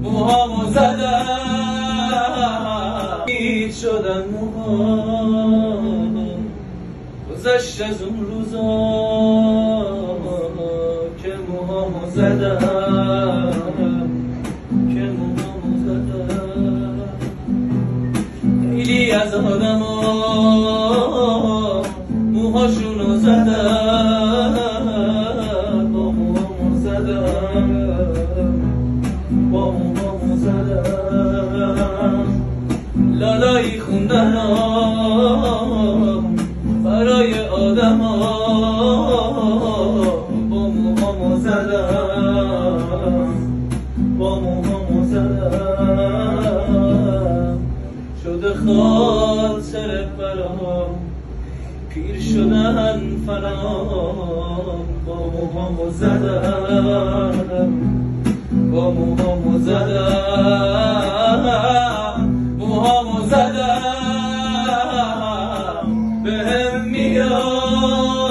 موهامو زدم هیچ شدن موهام گذشت از اون روزا که موهامو زدم خیلی از آدم ها موهاشونو زدم با موهامو زدم لالایی خوندن برای آدم ها با موهامو زدم شده خاطر برام پیر شدن فنام با موهامو زدم موهامو زدم بهم میاد